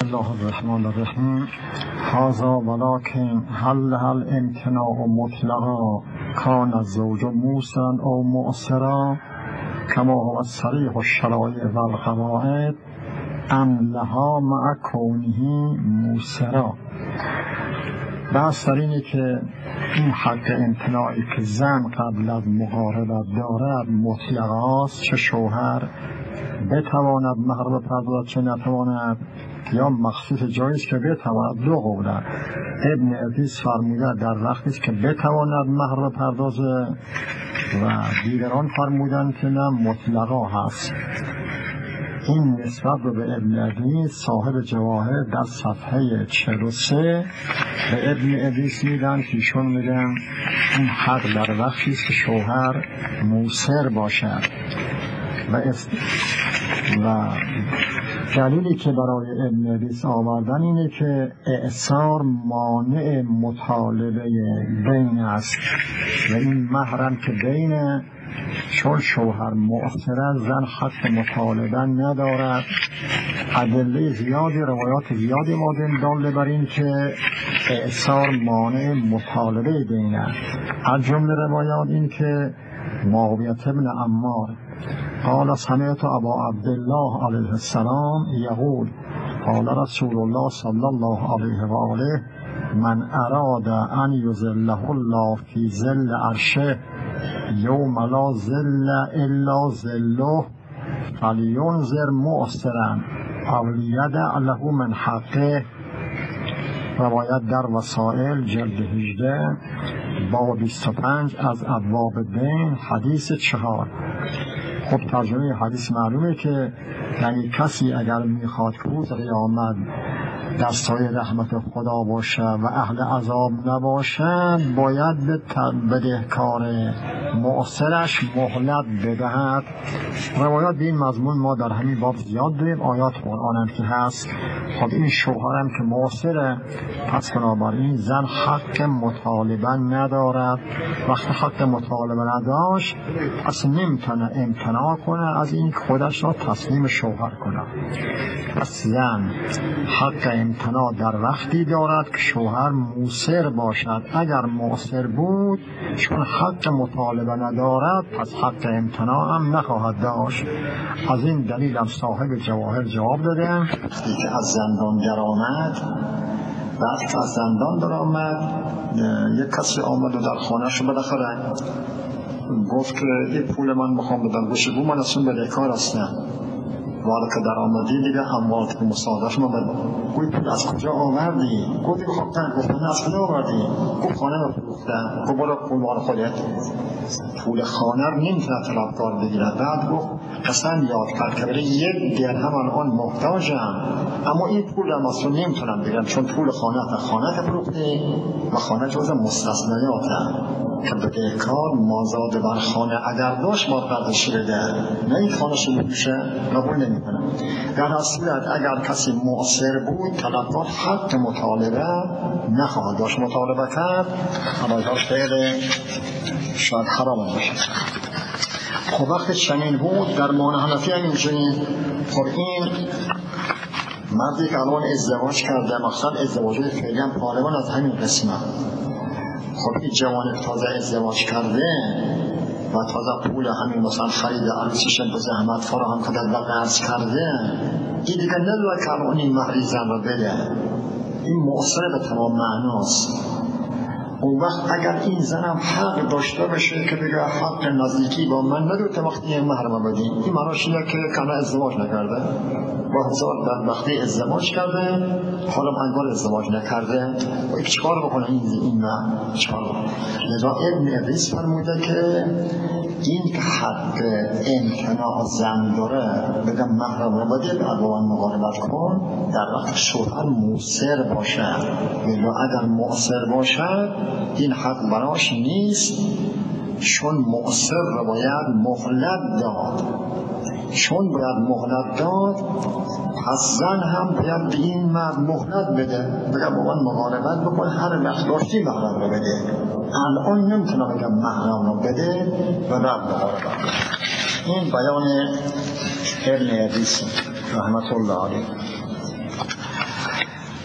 الله الرحمن الرحیم. هذا ولكن هل امتناع مطلقا کان الزوج موسا او مؤثرا کما هو صریح الشرایع و القواعد ام لها مع کونه موسرا. بحث در اینه که این حق امتناعی که زن قبل از مقاربت دارد مطلق است، چه شوهر بتواند مهر بپردازد چه نتواند، یا مخصوص جاییست که بتواند. دو قوله. ابن عزیز فرموده در وقتی که بتواند مهر بپردازه و دیگران فرمودن که نه مطلقا هست. این نسبت رو به ابن عزیز صاحب جواهر در صفحه 43 به ابن عزیز میدن که ایشون میگن این حق در وقتی است که شوهر موسر باشد و دلیلی که برای ابن عزیز آوردن اینه که اعصار مانع مطالبه بین است و این مهرم که بین، چون شوهر مؤثر زن حق مطالبه ندارد. ادله زیادی، روایات زیادی مادن داله بر این که اعصار مانع مطالبه بین است. از جمله روایات این که معاویه بن عمار قال سمعت ابا عبدالله علیه السلام یقول قال رسول الله صلی الله علیه و آله من اراد ان یظله الله فی ظل عرشه یوم لا ظل الا ظله فلینظر مؤثرا او لیدع له من حقه. روایت در وسائل جلد 18 باب 25 از ابواب دین حدیث 4. خب ترجمه حدیث معلومه که یعنی کسی اگر میخواد روز قیامت در سایه رحمت خدا باشه و اهل عذاب نباشد باید به بدهکار مؤثرش مهلت بدهد. روایات به این مضمون ما در همین باب زیاد داریم، آیات قرآن هم که هست. خب این شوهرم که مؤثره، پس بنابراین زن حق مطالبه ندارد. وقتی حق مطالبه نداشت پس نمیتونه امتناع کنه از این خودش را تسلیم شوهر کنه. پس زن حق امتناع در وقتی دارد که شوهر موسر باشد. اگر موسر بود چون حق مطالبه ندارد پس حق امتناع هم نخواهد داشت. از این دلیل هم صاحب جواهر جواب داده وقتی که از زندان در آمد، بعد که از زندان در آمد یک کسی آمد و در خانه شو بالاخره گفت که این پول من میخوام بدم، گوشه گو من اصلا بدهکار هستم. وارد که در آمدی دیگه هموارد که مصادف ما بدم گوی پول از کجا آوردی؟ گفتی خوابتن. گفتن از کجا آوردی؟ گفت خانه رو فروختم. گفت برو پول مال خودت. پول خانه رو نمیتونه طلبکار بگیرد. بعد گفت قسم یاد کرد که برای یک درهم الان محتاجم، اما این پول هم اصلا نمیتونم بگیرم چون پول خانه فروختی و خانه جز مستثنیاته که بدهکار مازاد بر خانه اگر داشت ما قدرش بده، نه این خانه شو میشه قبول نمیکنه. در صورت اگر کسی مؤثر بود طلبکار حق مطالبه نخواهد داشت. مطالبه کرد اما داشت خیلی شاید حرام باشه. خب وقت چنین بود در مان حنفی هم اینجوری. خب این مردی که الان ازدواج کرده، مثلا ازدواجی خیلی هم غالبا از همین قسمه. خب این جوان تازه ازدواج کرده و تازه پول همین مثلا خرید عروسیش به زحمت فراهم کرده و قرض کرده، این دیگه نداره که الان این مهری زن را بده. این مؤثر به تمام معناست. اون وقت اگر این زنم حق داشته باشه که بگه حق نزدیکی با من نداره وقتی این مهر ما بدین، این معناش اینه که کنه ازدواج نکرده و بعد وقتی ازدواج کرده حالا انگار ازدواج نکرده و چیکار بکنه این نه چیکار بکنه. لذا ابن عزیز فرموده که این حق امتناع زن داره بگم مهر ما بده بعد با من مقاربت کن در وقت شوهر موثر باشه. ولی اگر موثر باشه این حق براش نیست، چون مؤثر رو باید مهلت داد. چون باید مهلت داد پس زن هم باید به این مرد مهلت بده، بگه با من مقاربت بکن، هر وقت داشتی مهرم رو بده. الان نمیتونه بگم مهرم رو بده و بعد مقاربت بده. این بیان ابن عزیز رحمت الله علیه.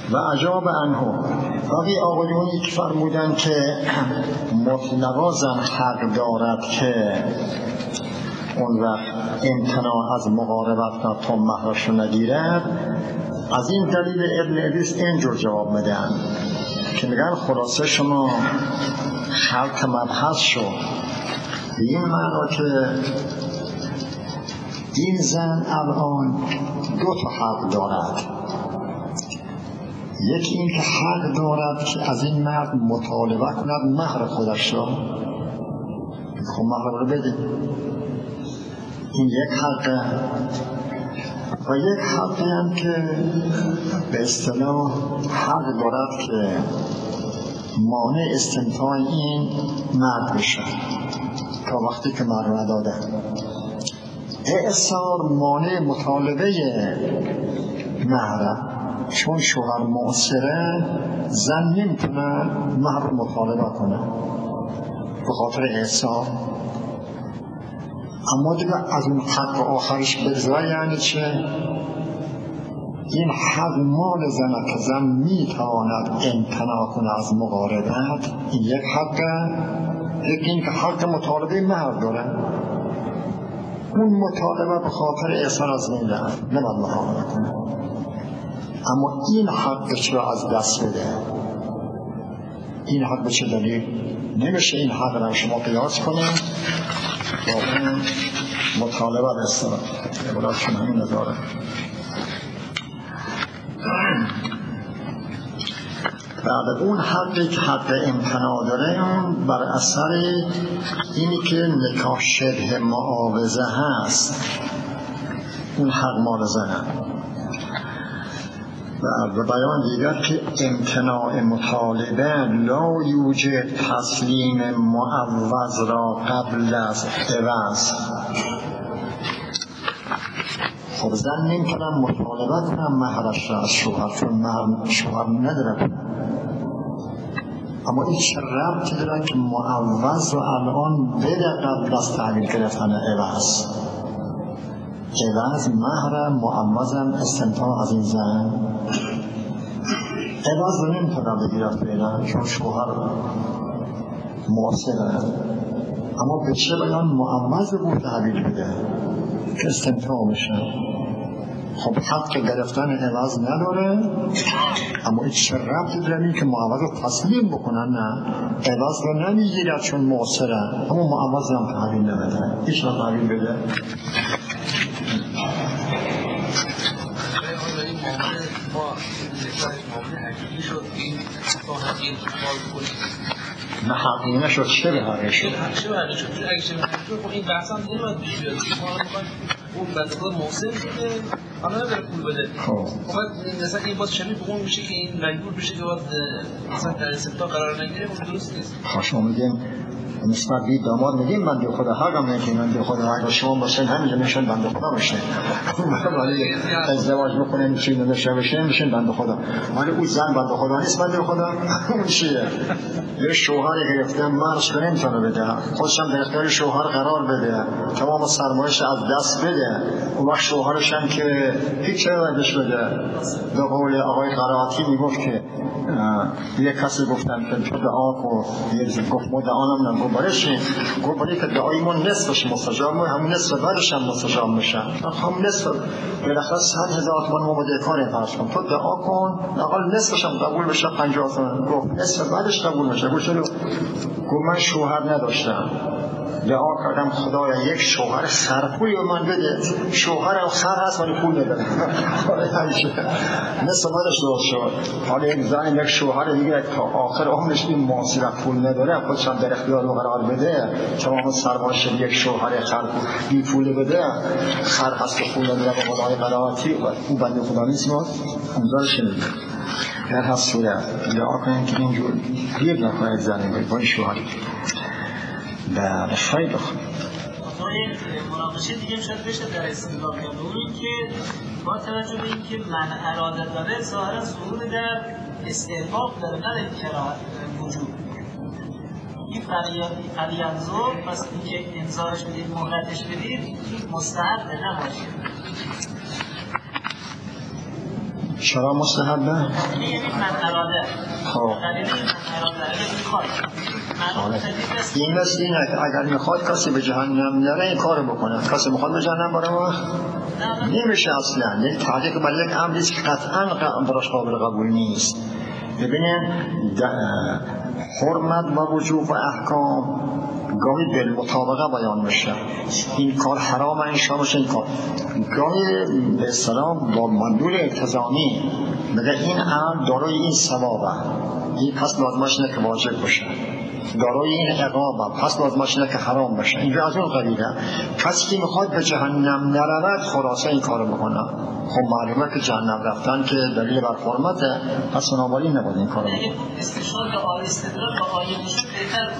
و عجاب عنه. باقی آقایونی که فرمودن که مطلقا زن حق دارد که اون وقت امتناع از مقاربت و تا مهرش رو نگیرد، از این دلیل ابن ادریس اینجور جواب میدن که میگن خلاصه شما شرط مبحث شد به این معنا که این زن الان دو تا حق دارد. یکی این که حق دارد که از این مرد مطالبه کند مهر خودش را، خب مهر رو بدید، این یک حقه. و یک حقی هم که به اصطلاح حق دارد که مانع استمتاع این مرد بشه تا وقتی که مهر نداده. اعصار مانع مطالبه مهر، چون شوهر معسره زن نمیتونه مهر مطالبه کنه به خاطر اعصار. اما دیگه از اون حق آخرش بگذاره، یعنی چه؟ این حق مال زنه که زن میتواند امتناع کنه از مقاربت، این یک حقه. یکی این که حق مطالبه مهر داره، اون مطالبه به خاطر احسان از این رفت نباید مقابله کنه. اما این حقش را از دست بده. این حق به چه دلیل؟ نمیشه این حق را شما قیاس کنیم با اون مطالبه بستانه. عبارت شما همین نداره. بعد اون حقی که حق امتناع داره بر اثر اینی که نکاح شبه معاوضه هست، اون حق مال زنه. و بیان دیگر که امتناع مطالبه لا یوجد تسلیم معوض را قبل از عوض. خب زن نمیتونم مطالبه کنم مهرش را از شوهر، چون شوهر نداره. اما این چه ربطی داره که معوض رو الان بده قبل از تحویل گرفتن عوض؟ عوض مهر، معوضم استمتاع از این زن. عوض رو نمیتونم بگیرد فعلا چون شوهر معاصره. اما به چه بیان معوض بود تحویل بده که استمتاع بشه؟ خب حق گرفتن عوض نداره، اما این چه ربطی داره این که معوض رو تسلیم بکنن؟ نه، عوض رو نمیگیرد چون معاصره، اما معوض هم تحویل نمیده. هیچ را تحویل بده. نه حقیقی نشد، چه به حقیقی شد؟ چه به حقیقی شد؟ اگه چه به حقیقی شد خب این بحث هم نمیاد پیش بیاد. ما میخوایم اون بنده خدا محسن شده حالا نداره پول بده. خب مثلا این باز شبیه به اون میشه که این مجبور بشه که باید مثلا در استمتاع قرار نگیره، اون درست نیست. شما میگیم نسبت به داماد میگیم بنده خدا حقم نه که بنده خدا حق شما باشه، همینجا میشن بنده خدا باشه. ولی ازدواج بکنن چی نشه بشه میشن بنده خدا. ولی اون زن بنده خدا نیست. بنده خدا اون چیه؟ یه شوهری گرفته مرش رو نمیتونه بده، خودش هم در اختیار شوهر قرار بده، تمام سرمایه‌اش از دست بده. اون وقت شوهرش هم که هیچ چیزی بده. به قول آقای قرائتی میگفت که یک کسی گفتن که دعا کو، یک گفت مدعانم نگو برشین، گفت برای که دعایمون نصفش مستجاب میشه، همون نصف بعدش هم مستجاب میشه. همون نصف بالاخره 100,000 تومان ما بده کاری فرض کن، تو دعا کن اقل نصفش هم قبول بشه 50 تومان. گفت نصف بعدش قبول میشه. گفت چرا؟ گفت من شوهر نداشتم، دعا کردم خدایا یک شوهر سرپولی به من بده. شوهرم سر هست ولی پول نداره. نصف بعدش درست شد. حالا یک زن یک شوهر دیگه تا آخر عمرش این معاصر پول نداره، خودش هم در اختیار قرار بده، تمام سرمایه‌اش یک شوهر بی پول بده، سر هست و پول نداره. به خدای قرائتی او بنده خدا نیست. ما امضاش نمیده. در هر صورت دعا کنیم که اینجور گیر نکنه زنی با این شوهری. بله خیلی خوب. مناقشه دیگه شاید بشه در استدلال کرد، اون که با توجه به اینکه من اراده داره ظاهرا ظهور در استحباب داره نه در کراهت وجود. این فلیانظر پس اینکه انذارش بدید مهلتش بدید این مستحب نباشه. چرا مستحبه؟ یعنی من اراده خب این مثل اینه که اگر میخواد کسی به جهنم نره این کارو بکنه. کسی میخواد به جهنم بره وقت نمیشه اصلا. یک تعلیق بر یک امریست که قطعا براش قابل قبول نیست. ببینین حرمت و وجوب و احکام گاهی بالمطابقه بیان میشه. این کار حرام انشاء باشه، این کار گاهی به اصطلاح با منظور التزامی میگه این عمل دارای این ثوابه، این پس لازمش اینه که واجب باشه، دارای این عقابه پس لازمش اینه که حرام باشه. اینجا از اون قبیله. کسی که میخواد به جهنم نرود خلاصه این کارو بکنه. خب معلومه که جهنم رفتن که دلیل بر حرمته، پس بنابراین نباید این کارو بکنه. استشهاد به استدلال با آیه میشه بهتر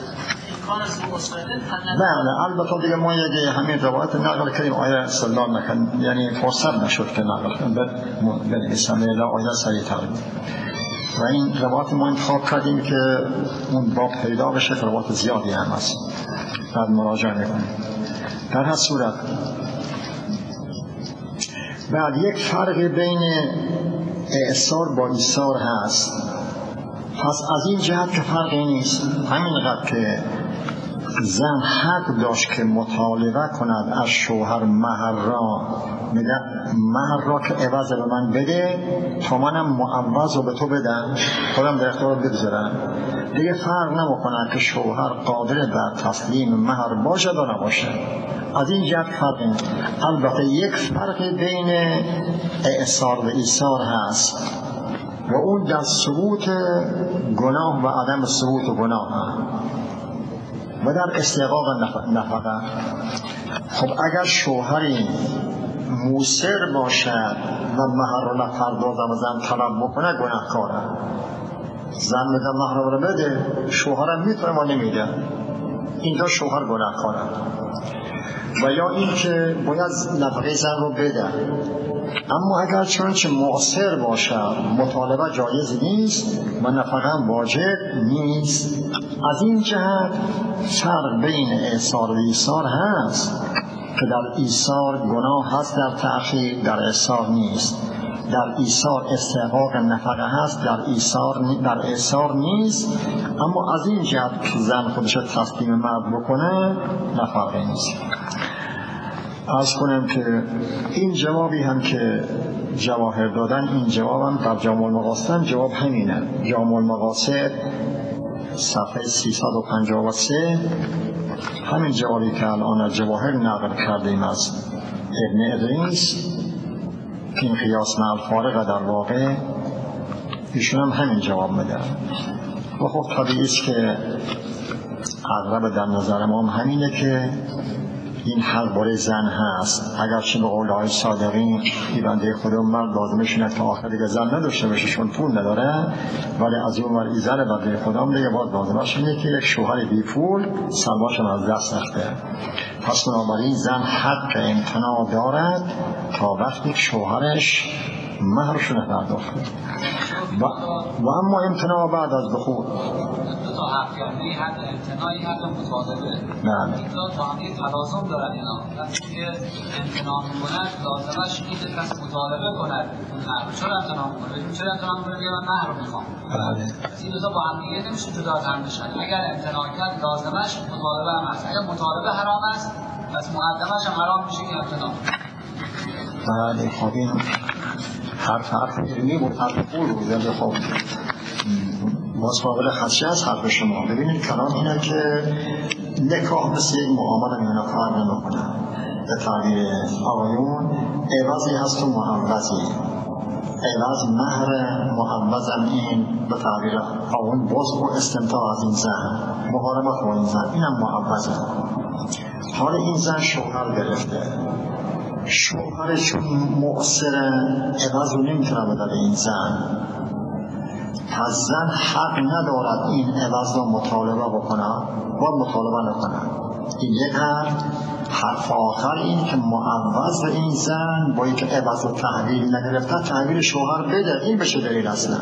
نه البته دیگه ما یه همین روایت نقل کردیم آیه استدلال نکن، یعنی فرصت نشد که نقل کنیم به اسم الله آیه سریع تر. و این روایت ما انتخاب کردیم که اون باب پیدا بشه که روایت زیادی هم هست، بعد مراجعه میکنیم. در هر صورت بعد یک فرق بین اعصار با ایثار هست. پس از این جهت که فرقی نیست، همینقدر که زن حق داشت که مطالبه کند از شوهر مهر را، میگه مهر را که عوض به من بده تا منم معوض رو به تو بدم، خودم در اختیار بگذارم. دیگه فرق نمیکنه که شوهر قادر بر تسلیم مهر باشه یا نباشه. از این جهت فرق نیست. البته یک فرق بین اعصار و ایثار هست و اون در ثبوت گناه و عدم ثبوت گناه و در استحقاق نفقه. خب اگر شوهری موسر باشد و مهر رو نپردازم و زن طلب بکنه گناهکاره. زن میگه مهر رو بده، شوهرم میتونه ما نمیده، اینجا شوهر گناهکاره. و یا این که باید نفقه زن رو بده، اما اگر چنانچه معسر باشد مطالبه جایز نیست و نفقه واجب نیست. از این جهت فرق بین اعصار و ایثار هست که در ایثار گناه هست در تأخیر، در اعصار نیست. در ایثار استحقاق نفقه هست، در اعصار نیست. اما از این جهت که زن خودش تسلیم مرد بکنه نفقه نیست. عرض کنم که این جوابی هم که جواهر دادن، این جواب هم در جامع المقاصد جواب همینه. جامع المقاصد صفحه 353 همین جوابی که الان از جواهر نقل کردیم از ابن ادریس که این قیاس مع الفارقه در واقع، ایشون هم همین جواب میده. و خب طبیعی است که اغلب در نظر ما هم همینه که این حق برای زن هست. اگرچه به قول آقای صادقی بنده خدا مرد لازمش اینه تا آخر دیگه زن نداشته باشه چون پول نداره، ولی از اون ور زن بنده خدا دیگه باید لازمش اینه که یک شوهر بی پول سلواشم از دست نخته. پس بنابراین زن حق امتناع دارد تا وقتی شوهرش مهرش نپرداخته. و اما امتناع بعد از دخول تا حق یعنی حق امتناعی حق مطالبه. بله. اینجا تا همی تلازم دارد اینا. وقتی که امتناع می‌کند لازمش اینه که کسی مطالبه کند. چرا امتناع می‌کنه؟ چرا امتناع می‌کنه؟ من مهر رو می‌خوام. بله. این دو تا با هم دیگه نمیشه جدا تر بشن. اگر امتناع کرد لازمش مطالبه هم هست. اگر مطالبه حرام است، پس مقدمش هم حرام میشه که امتناع. بله. خب این حرف علمی بود، حرف قول بود. خب باز قابل خدشه از حرف شما. ببینید کلام اینه که نکاح مثل یک معامله میونه فرق نمیکنه. به تعبیر آقایون عوضی هست و معوضی. عوض مهر، معوضم این به تعبیر آقایون باز و استمتاع از این زن، مقاربت با این زن، اینم معوضه. حال این زن شوهر گرفته، شوهر چون مؤثره عوض رو نمیتونه بداره این زن، پس زن حق ندارد این عوض رو مطالبه بکنه و مطالبه نکنه. این یک حرف آخر این که معوض این زن با اینکه عوض رو تحویل نگرفته تحویل شوهر بده، این بشه دلیل اصلا.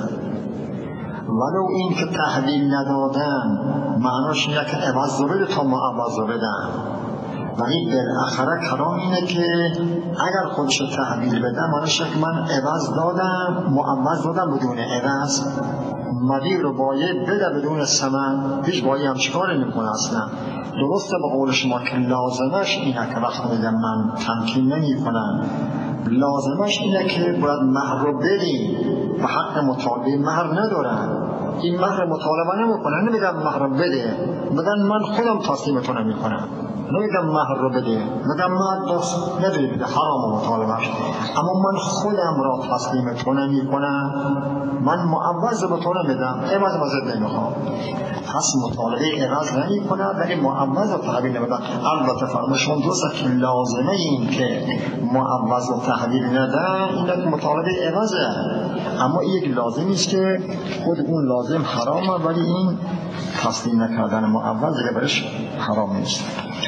ولو این که تحویل ندادن معناش اینه که عوض رو بده تا معوض رو بدن. ولی بالاخره کلام اینه که اگر خودش تحویل بده معنیشه که من عوض دادم، معوض دادم بدون عوض، مدیر رو باید بده بدون ثمن، هیچ باید هم چیکار نمیکنه اصلا. درسته به قول شما که لازمش اینه که وقتی میگم من تمکین نمیکنم، لازمش اینه که باید مهر رو بدی و حق مطالبه مهر ندارن. این مهر مطالبه نمیکنن، نمیگم مهر رو بده، میگن من خودم تصمیمتو نمیکنم، نمیگم مهر رو بده، میگم من دوست نداری بده، حرام مطالبهش، اما من خودم را تصمیمتو نمیکنم، من معوض به تو نمیدم، عوض مزد نمیخوام. پس مطالبه عوض نمیکنه ولی معوض و تحویل نمیدن. البته فرمایشون دوسته که لازمه این که معوض و تحویل ندن اینه که مطالبه عوضه، اما یک لازمی است که خود اون لازم حرامه ولی این تسلیم نکردن معوض دیگه برش حرام نیست.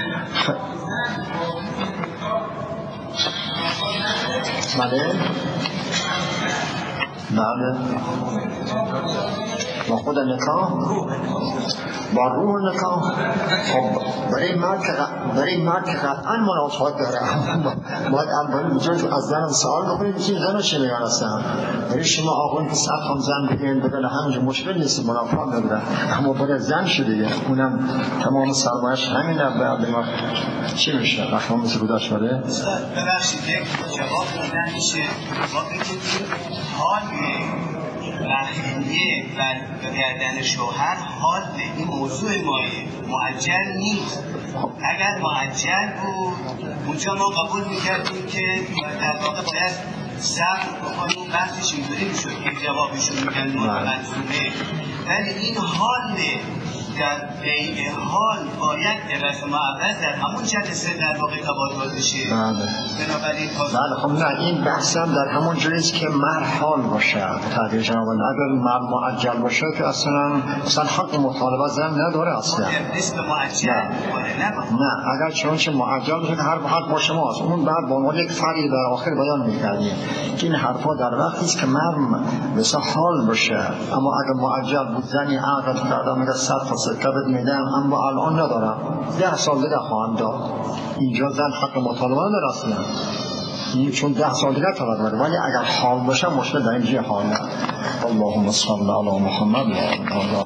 بله بله با خود نکاح، با روح نکاح. خب برای مرد که قطعا منافات داره، باید اول بجرد از زن سوال بکنید که زن چه میگن هستن. برای شما آقایون که صد هم زن بگیرین بگن همینجا مشکل نیست، منافات نداره، اما برای زن شده اونم تمام سرمایش همینه. بعد چی میشه؟ وقتی هم مثل بوداش بده ببخشید یک جواب دادن میشه واقعی که حال بخیلیه و گردن شوهر حال این موضوع مایه معجل نیست. اگر معجل بود اونجا ما قبول میکردیم که در واقع باید صبر بکنیم، بحثش اینطوری میشد که جوابشون میگن منظومه، ولی این حال در بیع حال باید عوض و معوض در همون جلسه در واقع تبادل بشه. بنابراین بله خب نه، این بحث هم در همون جوریست که مهر حال باشه تقدیر جناب. اگر مهر معجل باشه که اصلا حق مطالبه زن نداره اصلا. نیست به معجل نه اگر چونچه معجل باشه که هر حق با شماست، اون بعد با عنوان یک فرقی در آخر بیان میکردیم که این حرفا در وقتی است که مهر مثلا حال باشه. اما اگر معجل بود زنی عقد کرده میگه 100 کبت میدم اما الان ندارم 10 سال دیگه خواهم داد، اینجا زن حق مطالبه نداره اصلا، این چون 10 سال دیگه طلاق بده. ولی اگر حال باشه مشکل در اینجا حال نه. اللهم صل علی محمد.